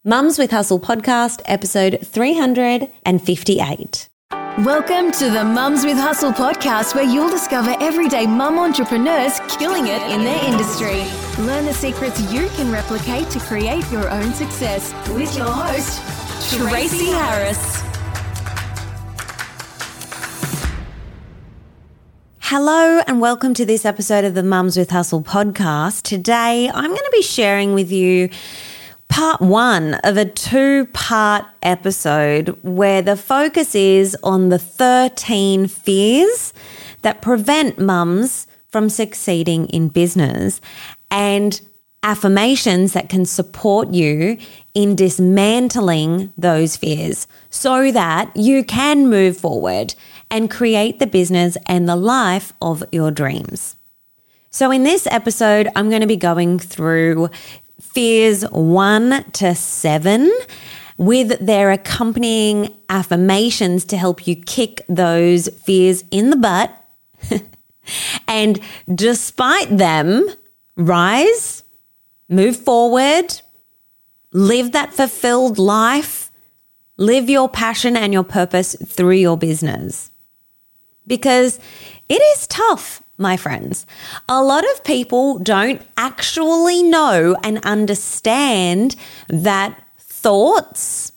Mums with Hustle podcast, episode 358. Welcome to the Mums with Hustle podcast, where you'll discover everyday mum entrepreneurs killing it in their industry. Learn the secrets you can replicate to create your own success with your host, Tracy Harris. Hello and welcome to this episode of the Mums with Hustle podcast. Today, I'm going to be sharing with you part one of a two-part episode where the focus is on the 13 fears that prevent mums from succeeding in business and affirmations that can support you in dismantling those fears so that you can move forward and create the business and the life of your dreams. So in this episode, I'm going to be going through fears 1 to 7 with their accompanying affirmations to help you kick those fears in the butt and despite them, rise, move forward, live that fulfilled life, live your passion and your purpose through your business. Because it is tough, my friends. A lot of people don't actually know and understand that thoughts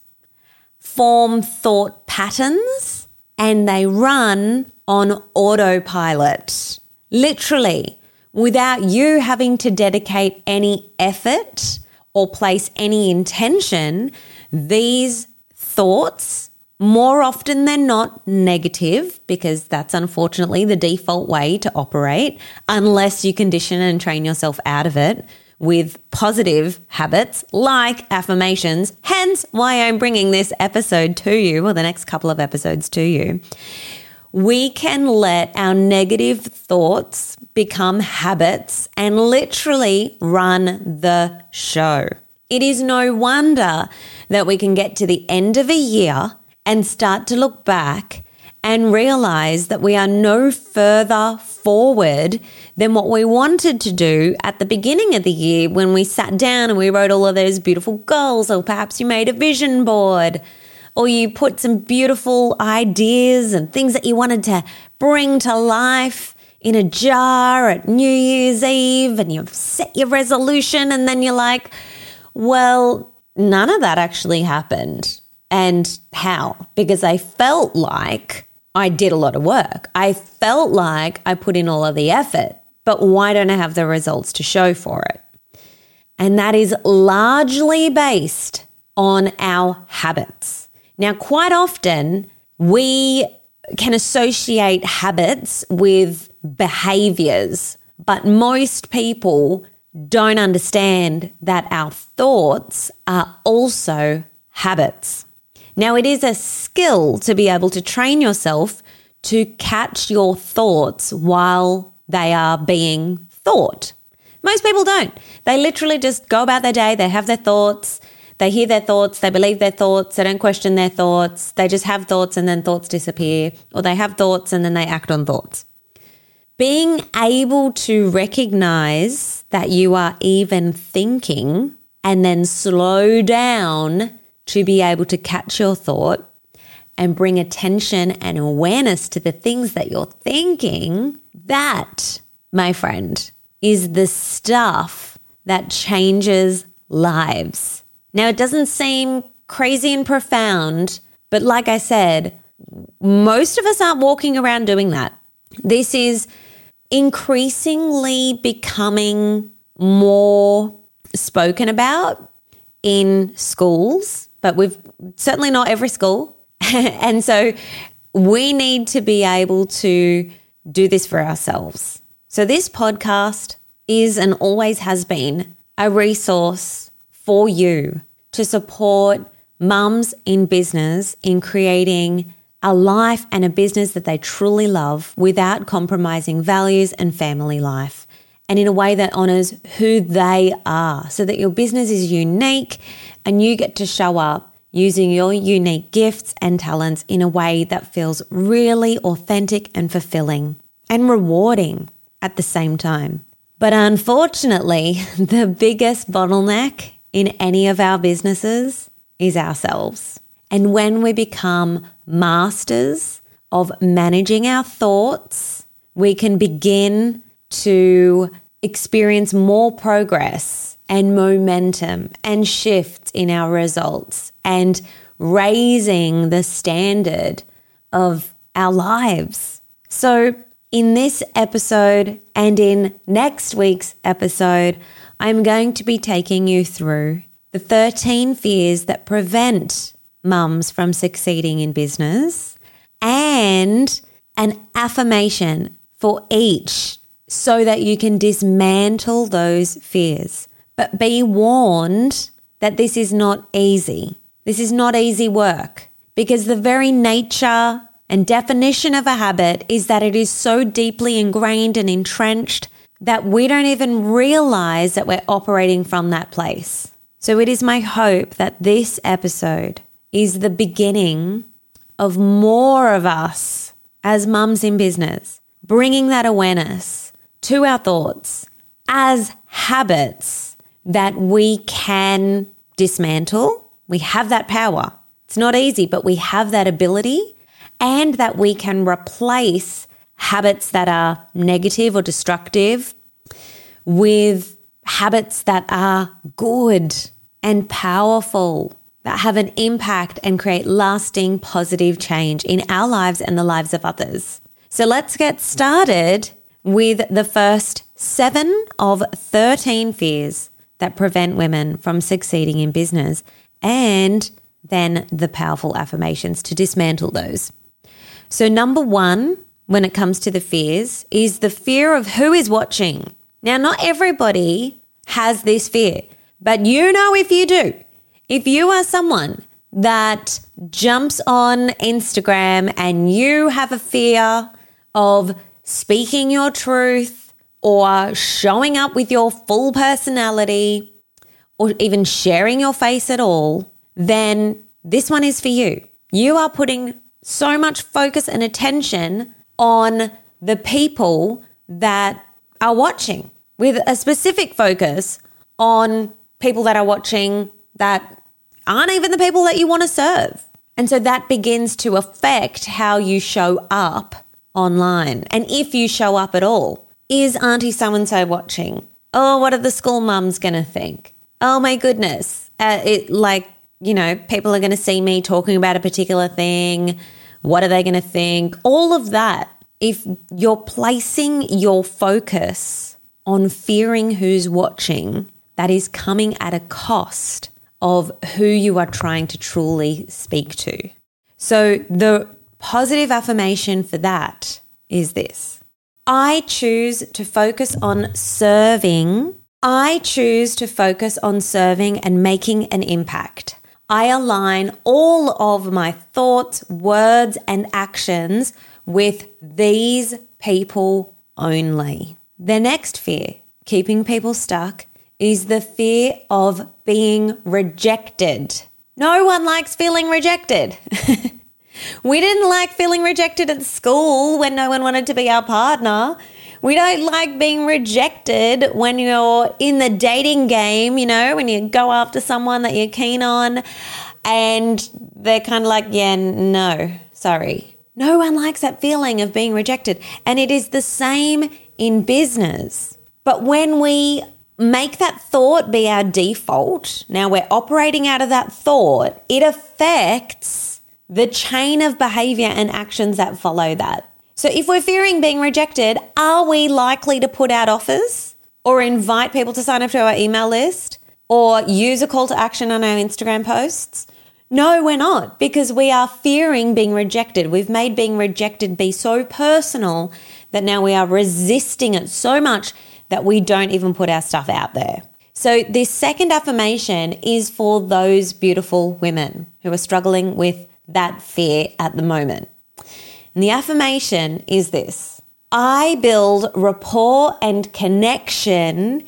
form thought patterns and they run on autopilot. Literally, without you having to dedicate any effort or place any intention, these thoughts, more often than not negative, because that's unfortunately the default way to operate, unless you condition and train yourself out of it with positive habits like affirmations, hence why I'm bringing this episode to you, or the next couple of episodes to you. We can let our negative thoughts become habits and literally run the show. It is no wonder that we can get to the end of a year and start to look back and realize that we are no further forward than what we wanted to do at the beginning of the year when we sat down and we wrote all of those beautiful goals, or perhaps you made a vision board, or you put some beautiful ideas and things that you wanted to bring to life in a jar at New Year's Eve, and you've set your resolution, and then you're like, well, none of that actually happened. And how? Because I felt like I did a lot of work. I felt like I put in all of the effort, but why don't I have the results to show for it? And that is largely based on our habits. Now, quite often we can associate habits with behaviors, but most people don't understand that our thoughts are also habits. Now, it is a skill to be able to train yourself to catch your thoughts while they are being thought. Most people don't. They literally just go about their day. They have their thoughts. They hear their thoughts. They believe their thoughts. They don't question their thoughts. They just have thoughts and then thoughts disappear, or they have thoughts and then they act on thoughts. Being able to recognize that you are even thinking and then slow down to be able to catch your thought and bring attention and awareness to the things that you're thinking, that, my friend, is the stuff that changes lives. Now, it doesn't seem crazy and profound, but like I said, most of us aren't walking around doing that. This is increasingly becoming more spoken about in schools, but we've certainly not every school. And so we need to be able to do this for ourselves. So this podcast is and always has been a resource for you to support mums in business in creating a life and a business that they truly love without compromising values and family life, and in a way that honors who they are, so that your business is unique and you get to show up using your unique gifts and talents in a way that feels really authentic and fulfilling and rewarding at the same time. But unfortunately, the biggest bottleneck in any of our businesses is ourselves. And when we become masters of managing our thoughts, we can begin to experience more progress and momentum and shifts in our results and raising the standard of our lives. So in this episode and in next week's episode, I'm going to be taking you through the 13 fears that prevent mums from succeeding in business and an affirmation for each so that you can dismantle those fears. But be warned that this is not easy. This is not easy work because the very nature and definition of a habit is that it is so deeply ingrained and entrenched that we don't even realize that we're operating from that place. So it is my hope that this episode is the beginning of more of us as mums in business, bringing that awareness to our thoughts as habits that we can dismantle. We have that power. It's not easy, but we have that ability, and that we can replace habits that are negative or destructive with habits that are good and powerful, that have an impact and create lasting positive change in our lives and the lives of others. So let's get started with the first 7 of 13 fears that prevent women from succeeding in business, and then the powerful affirmations to dismantle those. So number 1, when it comes to the fears, is the fear of who is watching. Now, not everybody has this fear, but you know if you do. If you are someone that jumps on Instagram and you have a fear of speaking your truth or showing up with your full personality or even sharing your face at all, then this one is for you. You are putting so much focus and attention on the people that are watching, with a specific focus on people that are watching that aren't even the people that you want to serve. And so that begins to affect how you show up online. And if you show up at all, is Auntie so-and-so watching? Oh, what are the school mums going to think? Oh my goodness. People are going to see me talking about a particular thing. What are they going to think? All of that. If you're placing your focus on fearing who's watching, that is coming at a cost of who you are trying to truly speak to. So the positive affirmation for that is this: I choose to focus on serving. I choose to focus on serving and making an impact. I align all of my thoughts, words, and actions with these people only. The next fear, keeping people stuck, is the fear of being rejected. No one likes feeling rejected. We didn't like feeling rejected at school when no one wanted to be our partner. We don't like being rejected when you're in the dating game, when you go after someone that you're keen on and they're kind of like, yeah, no, sorry. No one likes that feeling of being rejected. And it is the same in business. But when we make that thought be our default, now we're operating out of that thought, it affects the chain of behavior and actions that follow that. So if we're fearing being rejected, are we likely to put out offers or invite people to sign up to our email list or use a call to action on our Instagram posts? No, we're not, because we are fearing being rejected. We've made being rejected be so personal that now we are resisting it so much that we don't even put our stuff out there. So this second affirmation is for those beautiful women who are struggling with that fear at the moment. And the affirmation is this: I build rapport and connection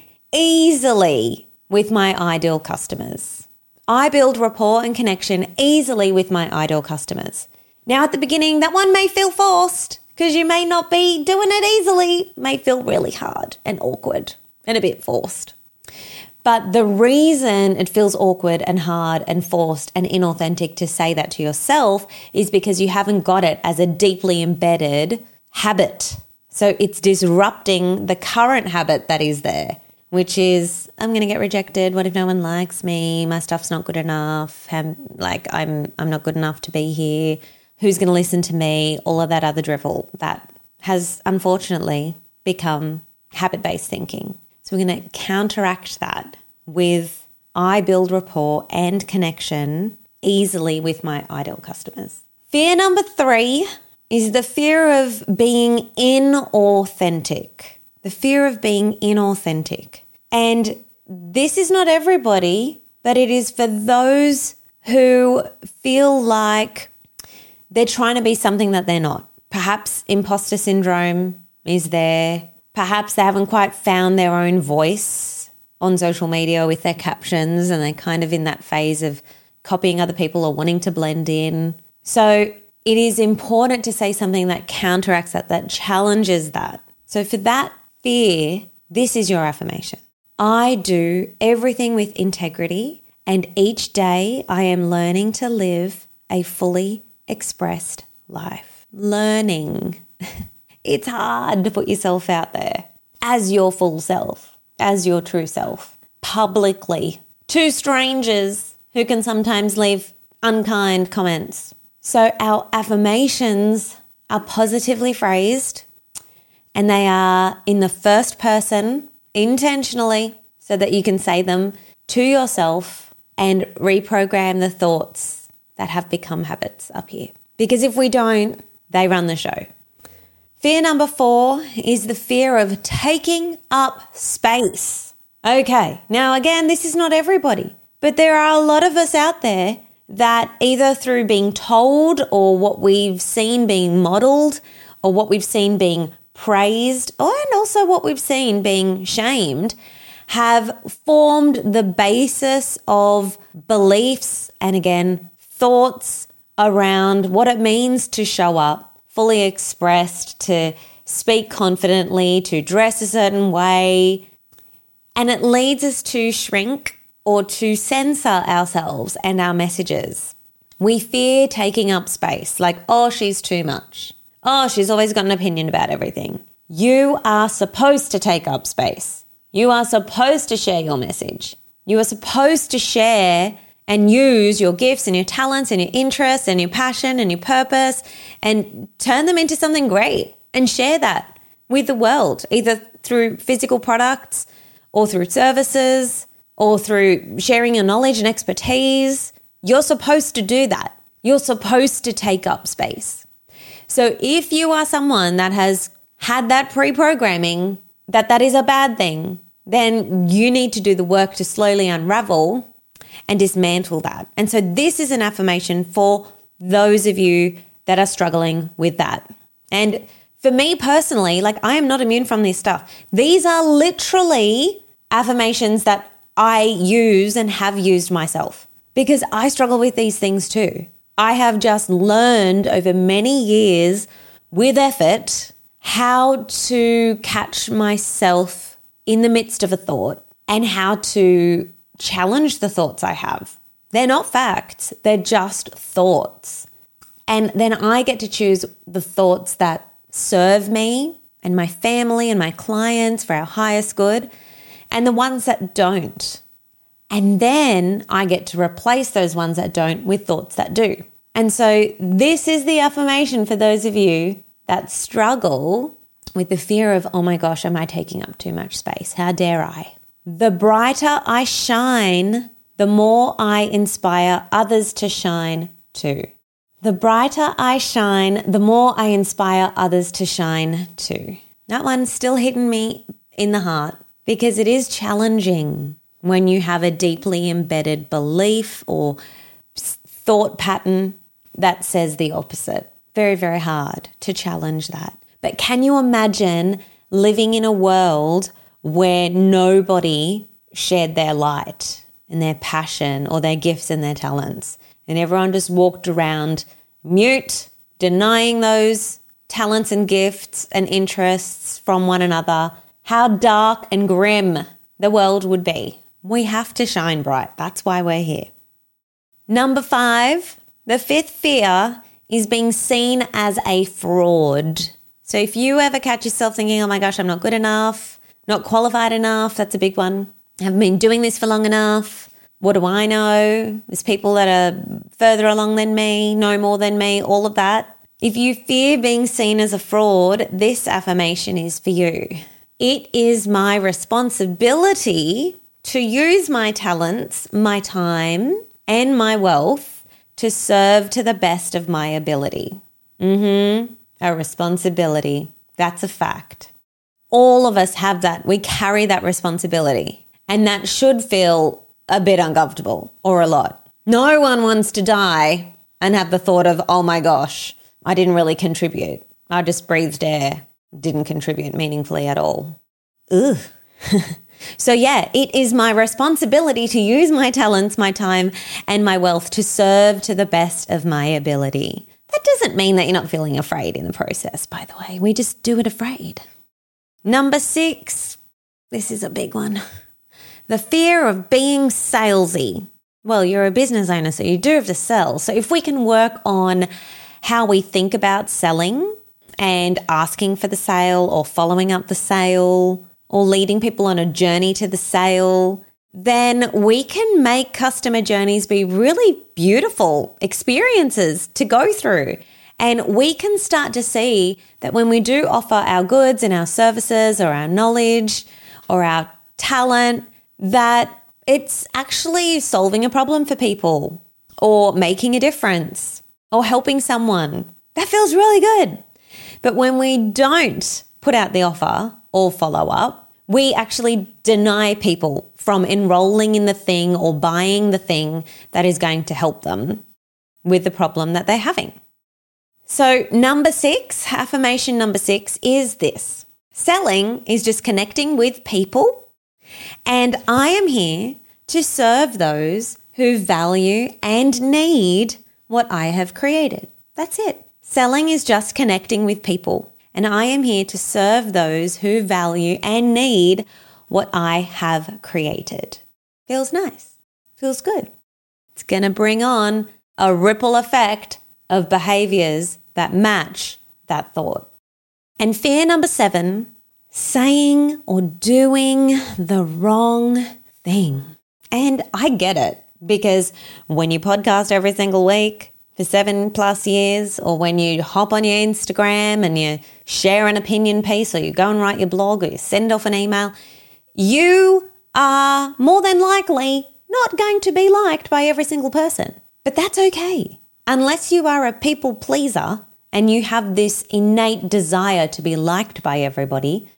easily with my ideal customers. I build rapport and connection easily with my ideal customers. Now, at the beginning, that one may feel forced because you may not be doing it easily. It may feel really hard and awkward and a bit forced. But the reason it feels awkward and hard and forced and inauthentic to say that to yourself is because you haven't got it as a deeply embedded habit. So it's disrupting the current habit that is there, which is, I'm going to get rejected. What if no one likes me? My stuff's not good enough. I'm not good enough to be here. Who's going to listen to me? All of that other drivel that has unfortunately become habit-based thinking. So we're going to counteract that with I build rapport and connection easily with my ideal customers. Fear number 3 is the fear of being inauthentic. The fear of being inauthentic. And this is not everybody, but it is for those who feel like they're trying to be something that they're not. Perhaps imposter syndrome is there. Perhaps they haven't quite found their own voice on social media with their captions and they're kind of in that phase of copying other people or wanting to blend in. So it is important to say something that counteracts that challenges that. So for that fear, this is your affirmation. I do everything with integrity, and each day I am learning to live a fully expressed life. Learning. It's hard to put yourself out there as your full self, as your true self, publicly, to strangers who can sometimes leave unkind comments. So our affirmations are positively phrased and they are in the first person intentionally so that you can say them to yourself and reprogram the thoughts that have become habits up here. Because if we don't, they run the show. Fear number 4 is the fear of taking up space. Okay, now again, this is not everybody, but there are a lot of us out there that either through being told or what we've seen being modeled or what we've seen being praised and also what we've seen being shamed have formed the basis of beliefs and again, thoughts around what it means to show up fully expressed, to speak confidently, to dress a certain way. And it leads us to shrink or to censor ourselves and our messages. We fear taking up space, like, oh, she's too much. Oh, she's always got an opinion about everything. You are supposed to take up space. You are supposed to share your message. You are supposed to share and use your gifts and your talents and your interests and your passion and your purpose and turn them into something great and share that with the world, either through physical products or through services or through sharing your knowledge and expertise. You're supposed to do that. You're supposed to take up space. So if you are someone that has had that pre-programming that is a bad thing, then you need to do the work to slowly unravel and dismantle that. And so this is an affirmation for those of you that are struggling with that. And for me personally, like I am not immune from this stuff. These are literally affirmations that I use and have used myself because I struggle with these things too. I have just learned over many years with effort how to catch myself in the midst of a thought and how to challenge the thoughts I have. They're not facts, they're just thoughts. And then I get to choose the thoughts that serve me and my family and my clients for our highest good and the ones that don't. And then I get to replace those ones that don't with thoughts that do. And so this is the affirmation for those of you that struggle with the fear of, oh my gosh, am I taking up too much space? How dare I? The brighter I shine, the more I inspire others to shine too. The brighter I shine, the more I inspire others to shine too. That one's still hitting me in the heart because it is challenging when you have a deeply embedded belief or thought pattern that says the opposite. Very, very hard to challenge that. But can you imagine living in a world where nobody shared their light and their passion or their gifts and their talents and everyone just walked around mute, denying those talents and gifts and interests from one another? How dark and grim the world would be. We have to shine bright. That's why we're here. Number 5, the 5th fear is being seen as a fraud. So if you ever catch yourself thinking, oh my gosh, I'm not good enough, not qualified enough, that's a big one. I haven't been doing this for long enough. What do I know? There's people that are further along than me, know more than me, all of that. If you fear being seen as a fraud, this affirmation is for you. It is my responsibility to use my talents, my time, and my wealth to serve to the best of my ability. A responsibility. That's a fact. All of us have that. We carry that responsibility, and that should feel a bit uncomfortable or a lot. No one wants to die and have the thought of, oh my gosh, I didn't really contribute. I just breathed air, didn't contribute meaningfully at all. Ugh. So yeah, it is my responsibility to use my talents, my time, and my wealth to serve to the best of my ability. That doesn't mean that you're not feeling afraid in the process, by the way. We just do it afraid. Number 6, this is a big one. The fear of being salesy. Well, you're a business owner, so you do have to sell. So if we can work on how we think about selling and asking for the sale or following up the sale or leading people on a journey to the sale, then we can make customer journeys be really beautiful experiences to go through. And we can start to see that when we do offer our goods and our services or our knowledge or our talent, that it's actually solving a problem for people or making a difference or helping someone. That feels really good. But when we don't put out the offer or follow up, we actually deny people from enrolling in the thing or buying the thing that is going to help them with the problem that they're having. So number 6, affirmation number 6 is this. Selling is just connecting with people, and I am here to serve those who value and need what I have created. That's it. Selling is just connecting with people, and I am here to serve those who value and need what I have created. Feels nice. Feels good. It's going to bring on a ripple effect of behaviors that match that thought. And fear number 7, saying or doing the wrong thing. And I get it, because when you podcast every single week for 7+ years, or when you hop on your Instagram and you share an opinion piece, or you go and write your blog, or you send off an email, you are more than likely not going to be liked by every single person. But that's okay. Unless you are a people pleaser and you have this innate desire to be liked by everybody,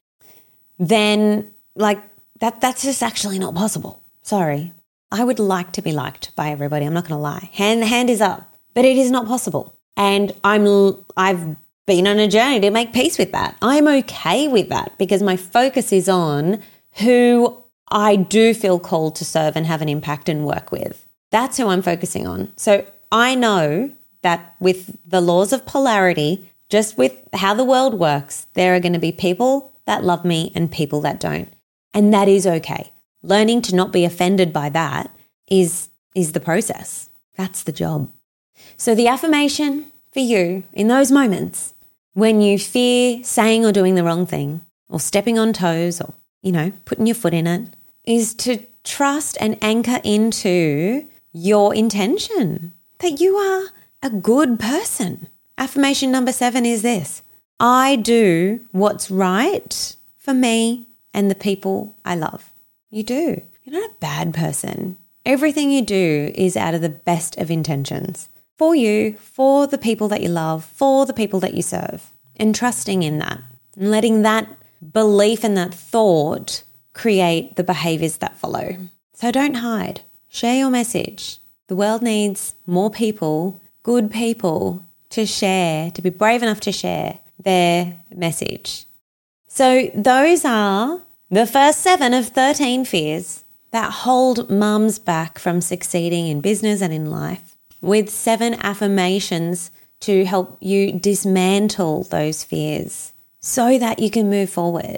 then that's just actually not possible. Sorry. I would like to be liked by everybody. I'm not going to lie. Hand is up. But it is not possible. And I've been on a journey to make peace with that. I'm okay with that because my focus is on who I do feel called to serve and have an impact and work with. That's who I'm focusing on. So I know that with the laws of polarity, just with how the world works, there are going to be people that love me and people that don't. And that is okay. Learning to not be offended by that is the process. That's the job. So the affirmation for you in those moments when you fear saying or doing the wrong thing or stepping on toes or, putting your foot in it is to trust and anchor into your intention that you are a good person. Affirmation number 7 is this. I do what's right for me and the people I love. You do. You're not a bad person. Everything you do is out of the best of intentions for you, for the people that you love, for the people that you serve, and trusting in that and letting that belief and that thought create the behaviors that follow. So don't hide. Share your message. The world needs more people, good people, to share, to be brave enough to share their message. So those are the first 7 of 13 fears that hold mums back from succeeding in business and in life, with 7 affirmations to help you dismantle those fears so that you can move forward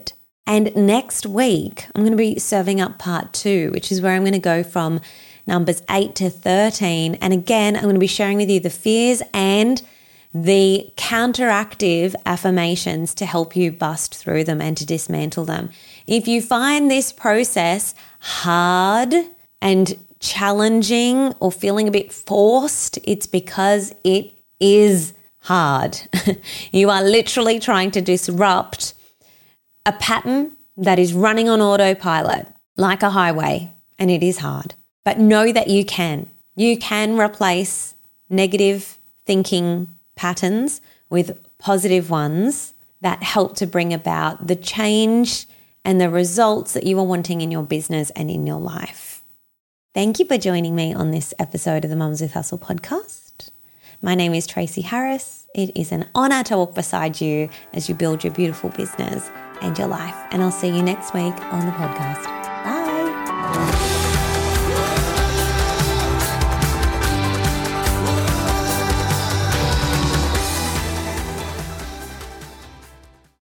And next week, I'm going to be serving up part 2, which is where I'm going to go from numbers 8 to 13. And again, I'm going to be sharing with you the fears and the counteractive affirmations to help you bust through them and to dismantle them. If you find this process hard and challenging or feeling a bit forced, it's because it is hard. You are literally trying to disrupt a pattern that is running on autopilot like a highway, and it is hard. But know that you can. You can replace negative thinking patterns with positive ones that help to bring about the change and the results that you are wanting in your business and in your life. Thank you for joining me on this episode of the Mums with Hustle podcast. My name is Tracy Harris. It is an honor to walk beside you as you build your beautiful business and your life. And I'll see you next week on the podcast.